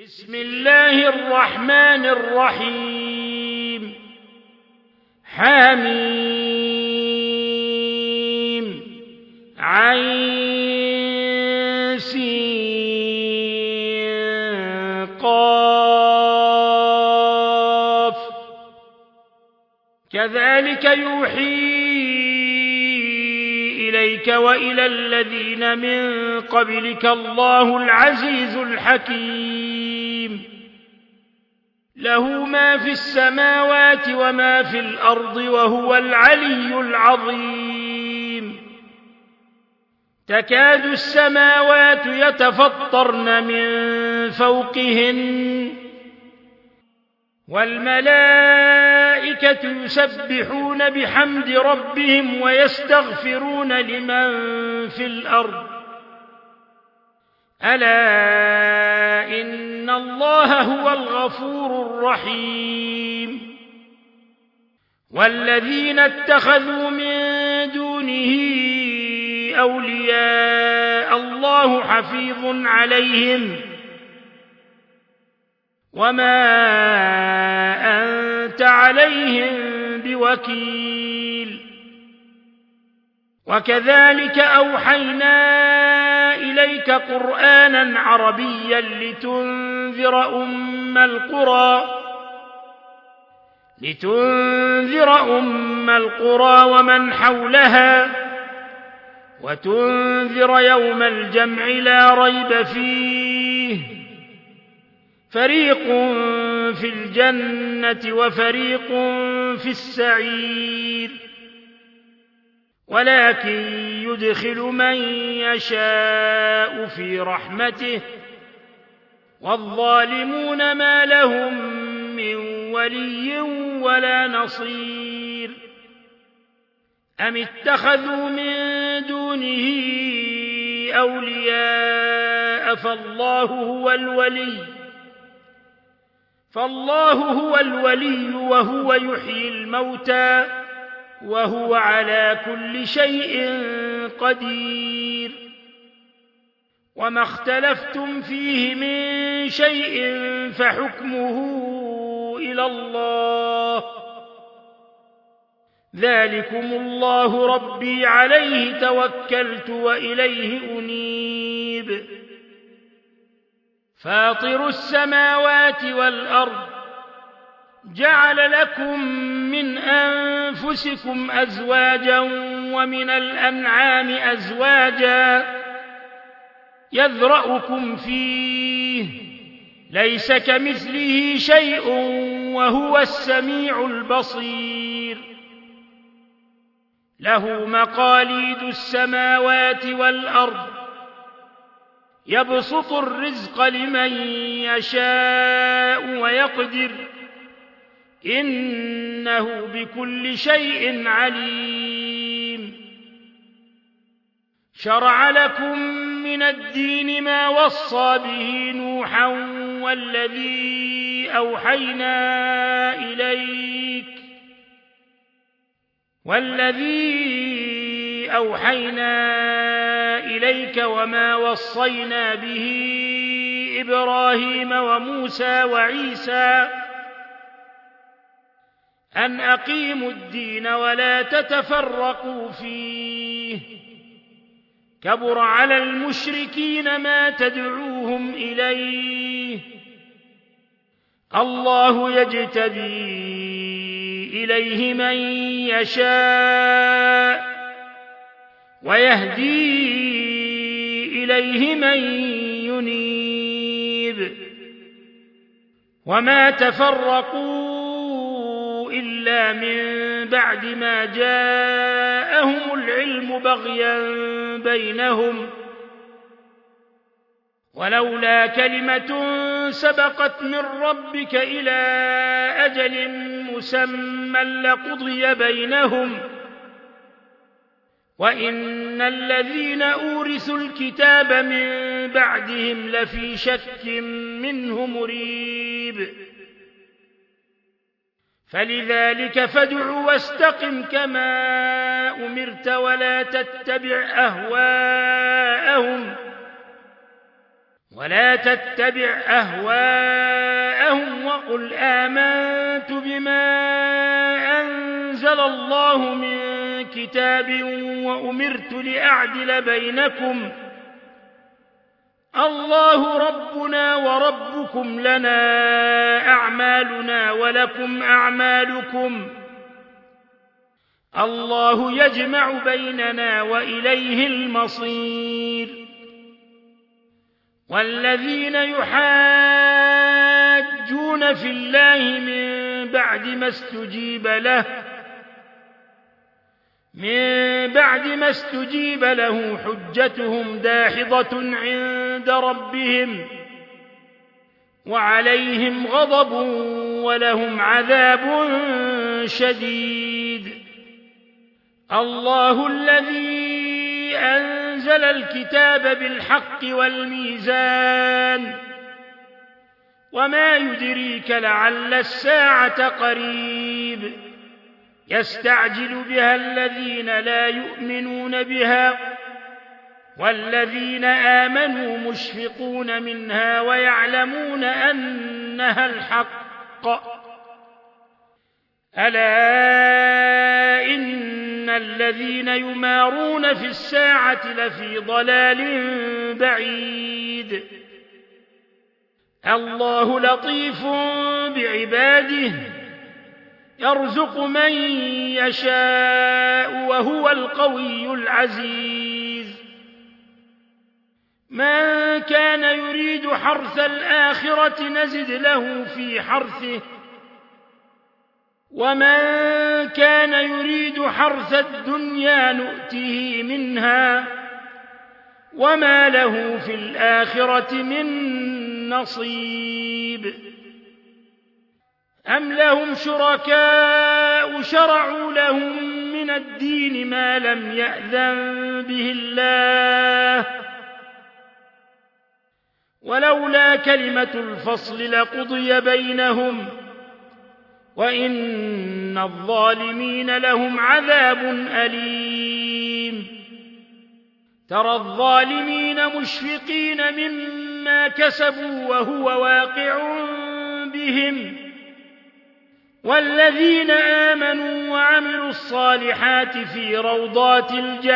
بسم الله الرحمن الرحيم حميم عين سين قاف كذلك يوحي إليك وإلى الذين من قبلك الله العزيز الحكيم له ما في السماوات وما في الأرض وهو العلي العظيم تكاد السماوات يتفطرن من فوقهن والملائكة يسبحون بحمد ربهم ويستغفرون لمن في الأرض ألا إن الله هو الغفور الرحيم والذين اتخذوا من دونه أولياء الله حفيظ عليهم وما أنت عليهم بوكيل وكذلك أوحينا إليك قرآنا عربيا لتنذر أم القرى ومن حولها وتنذر يوم الجمع لا ريب فيه فريق في الجنة وفريق في السعير ولكن يدخل من يشاء في رحمته والظالمون ما لهم من ولي ولا نصير أم اتخذوا من دونه أولياء فالله هو الولي وهو يحيي الموتى وهو على كل شيء قدير وما اختلفتم فيه من شيء فحكمه إلى الله ذلكم الله ربي عليه توكلت وإليه أنيب فاطر السماوات والأرض جعل لكم من أنفسكم أزواجا ومن الأنعام أزواجا يذرأكم فيه ليس كمثله شيء وهو السميع البصير له مقاليد السماوات والأرض يبسط الرزق لمن يشاء ويقدر إنه بكل شيء عليم شرع لكم من الدين ما وصى به نوحا والذي أوحينا إليك وما وصينا به إبراهيم وموسى وعيسى أن أقيموا الدين ولا تتفرقوا فيه كبر على المشركين ما تدعوهم إليه الله يجتبي إليه من يشاء ويهدي إليه من ينيب وما تفرقوا إلا من بعد ما جاءهم العلم بغيا بينهم ولولا كلمة سبقت من ربك إلى أجل مسمى لقضي بينهم وإن الذين أورثوا الكتاب من بعدهم لفي شك منه مريب فلذلك فادع واستقم كما أمرت ولا تتبع أهواءهم ولا تتبع أهواءهم وقل آمنت بما أنزل الله من كتاب وأمرت لأعدل بينكم الله ربنا وربكم لنا أعمالنا ولكم أعمالكم الله يجمع بيننا وإليه المصير والذين يحاجون في الله من بعد ما استجيب له حجتهم داحضة عند ربهم وعليهم غضب ولهم عذاب شديد الله الذي أنزل الكتاب بالحق والميزان وما يدريك لعل الساعة قريب يستعجل بها الذين لا يؤمنون بها والذين آمنوا مشفقون منها ويعلمون أنها الحق ألا إن الذين يمارون في الساعة لفي ضلال بعيد الله لطيف بعباده يرزق من يشاء وهو القوي العزيز من كان يريد حرث الآخرة نزد له في حرثه ومن كان يريد حرث الدنيا نؤته منها وما له في الآخرة من نصيب أم لهم شركاء شرعوا لهم من الدين ما لم يأذن به الله ولولا كلمة الفصل لقضي بينهم وإن الظالمين لهم عذاب أليم ترى الظالمين مشفقين مما كسبوا وهو واقع بهم والذين آمنوا وعملوا الصالحات في روضات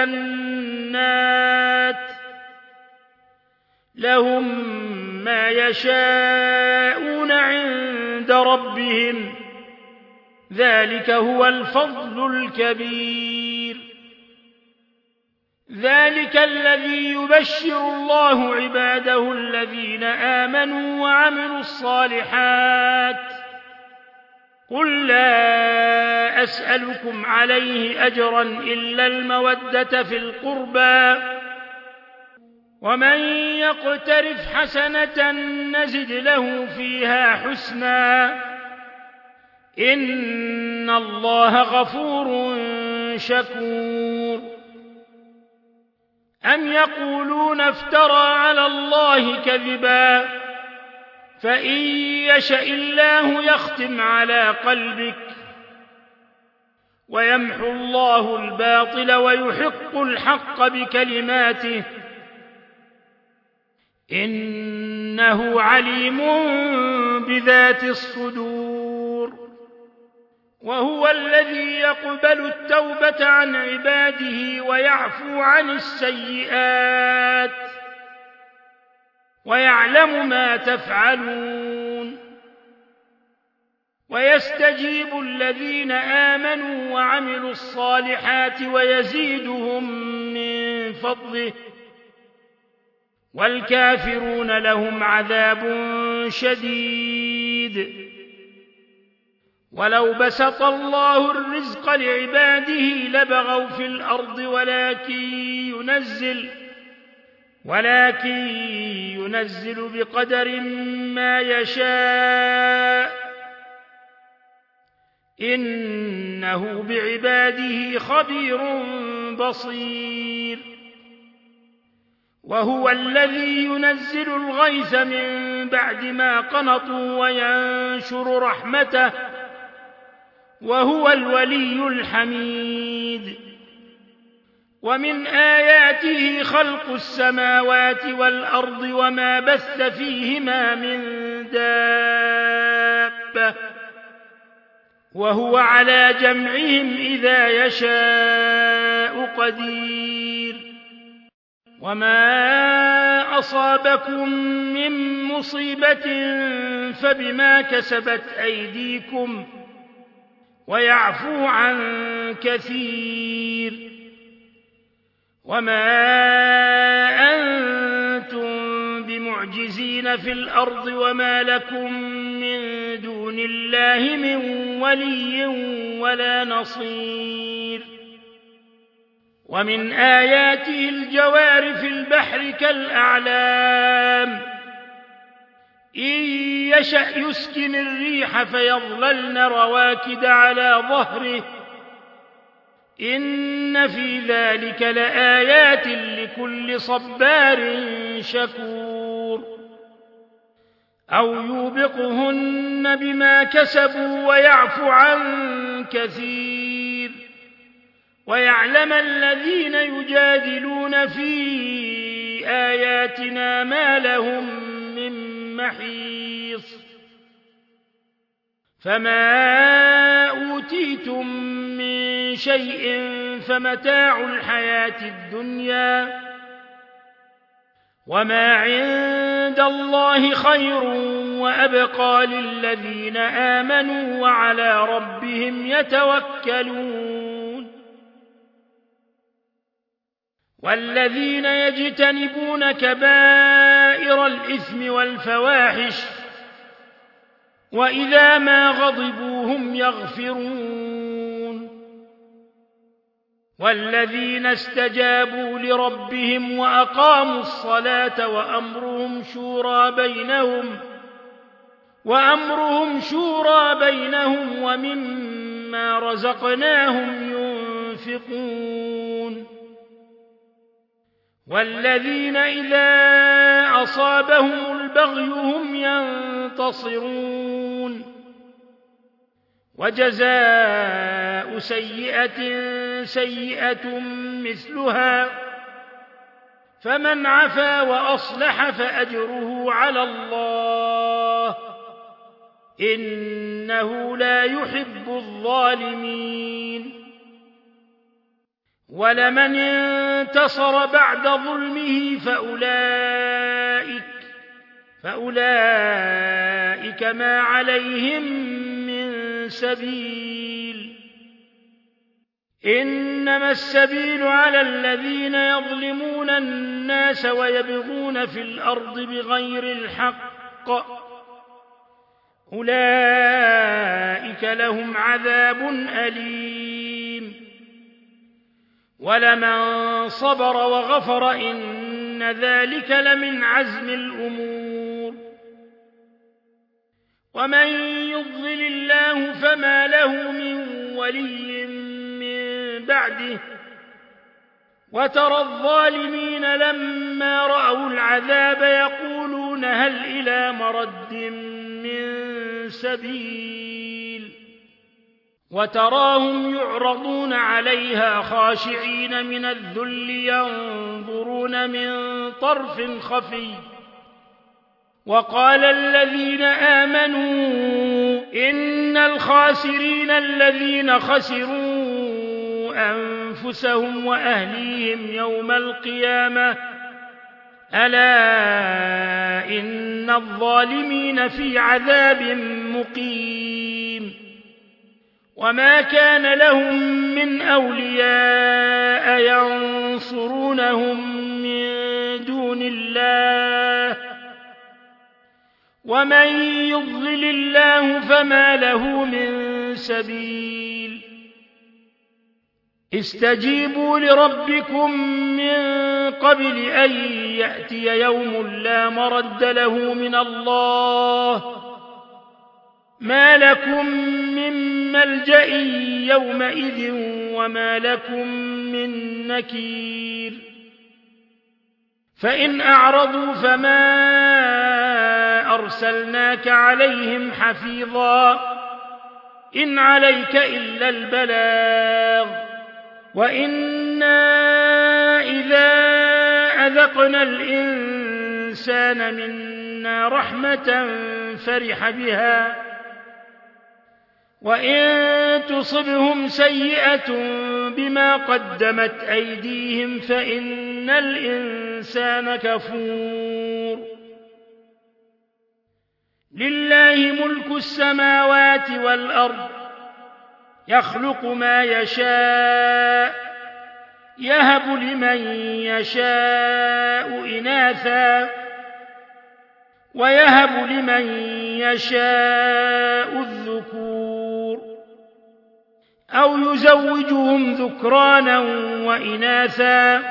الجنات لهم ما يشاءون عند ربهم ذلك هو الفضل الكبير ذلك الذي يبشر الله عباده الذين آمنوا وعملوا الصالحات قل لا أسألكم عليه أجرا إلا المودة في القربى ومن يقترف حسنة نزد له فيها حسنا إن الله غفور شكور أم يقولون افترى على الله كذبا فإن يشأ الله يختم على قلبك ويمحو الله الباطل ويحق الحق بكلماته إنه عليم بذات الصدور وهو الذي يقبل التوبة عن عباده ويعفو عن السيئات ويعلم ما تفعلون ويستجيب الذين آمنوا وعملوا الصالحات ويزيدهم من فضله والكافرون لهم عذاب شديد ولو بسط الله الرزق لعباده لبغوا في الأرض ولكن ينزل بقدر ما يشاء إنه بعباده خبير بصير وهو الذي ينزل الغيث من بعد ما قنطوا وينشر رحمته وهو الولي الحميد ومن آياته خلق السماوات والأرض وما بث فيهما من دابة وهو على جمعهم إذا يشاء قدير وما أصابكم من مصيبة فبما كسبت أيديكم ويعفو عن كثير وما أنتم بمعجزين في الأرض وما لكم من دون الله من ولي ولا نصير ومن آياته الجوار في البحر كالأعلام إن يشأ يسكن الريح فيظللن رواكد على ظهره إن في ذلك لآيات لكل صبار شكور أو يوبقهن بما كسبوا ويعفو عن كثير ويعلم الذين يجادلون في آياتنا ما لهم من محيص فما أوتيتم من شيء فمتاع الحياة الدنيا وما عند الله خير وأبقى للذين آمنوا وعلى ربهم يتوكلون والذين يجتنبون كبائر الإثم والفواحش وإذا ما غضبوا هم يغفرون والذين استجابوا لربهم وأقاموا الصلاة وأمرهم شورى بينهم ومما رزقناهم ينفقون والذين إذا أصابهم البغي هم ينتصرون وجزاء سيئة سيئة مثلها فمن عفا وأصلح فأجره على الله إنه لا يحب الظالمين ولمن انتصر بعد ظلمه فأولئك ما عليهم من سبيل إنما السبيل على الذين يظلمون الناس ويبغون في الأرض بغير الحق أولئك لهم عذاب أليم ولمن صبر وغفر إن ذلك لمن عزم الأمور ومن يضلل الله فما له من ولي من بعده وترى الظالمين لما رأوا العذاب يقولون هل إلى مرد من سبيل وتراهم يعرضون عليها خاشعين من الذل ينظرون من طرف خفي وقال الذين آمنوا إن الخاسرين الذين خسروا أنفسهم وأهليهم يوم القيامة ألا إن الظالمين في عذاب مقيم وما كان لهم من أولياء ينصرونهم من دون الله ومن يضلل الله فما له من سبيل استجيبوا لربكم من قبل أن يأتي يوم لا مرد له من الله ما لكم من ملجأ يومئذ وما لكم من نكير فإن أعرضوا فما أرسلناك عليهم حفيظا إن عليك إلا البلاغ وإنا إنا إذا أذقنا الإنسان منا رحمة فرح بها وإن تصبهم سيئة بما قدمت أيديهم فإن الإنسان كفور لله ملك السماوات والأرض يخلق ما يشاء يهب لمن يشاء إناثا ويهب لمن يشاء الذكور أو يزوجهم ذكرانا وإناثا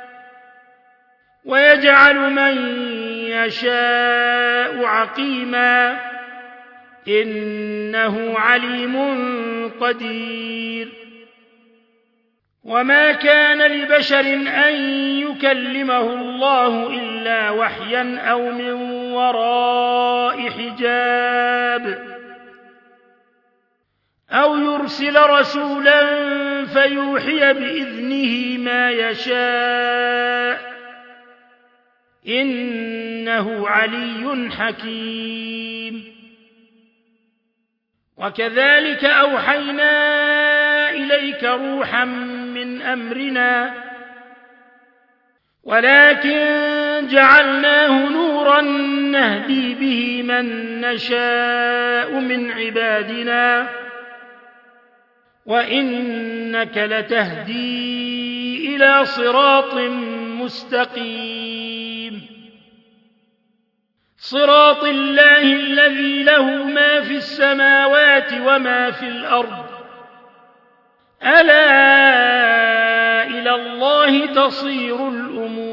ويجعل من يشاء عقيما إنه عليم قدير وما كان لبشر أن يكلمه الله إلا وحيا أو من وراء حجاب أو يرسل رسولا فيوحي بإذنه ما يشاء إنه علي حكيم وكذلك أوحينا إليك روحا من أمرنا ولكن جعلناه نورا نهدي به من نشاء من عبادنا وإنك لتهدي إلى صراط مستقيم صراط الله الذي له ما في السماوات وما في الأرض ألا إلى الله تصير الأمور